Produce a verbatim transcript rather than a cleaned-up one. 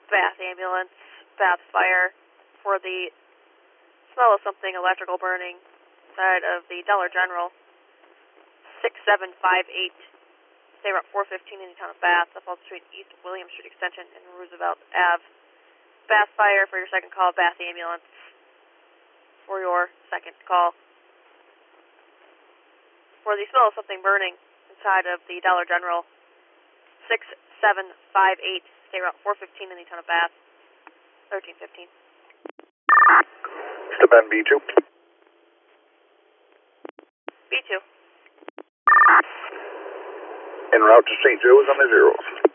Bath ambulance, Bath fire for the smell of something electrical burning side of the Dollar General, six seven five eight, stay around four fifteen in the town of Bath, Uphold Street, East William Street Extension, and Roosevelt Avenue. Bath fire for your second call, Bath ambulance for your second call. For the smell of something burning inside of the Dollar General, six seven five eight, stay around four fifteen in the town of Bath, thirteen fifteen. Step on B two. B two. En route to Saint Joe's on the zeros.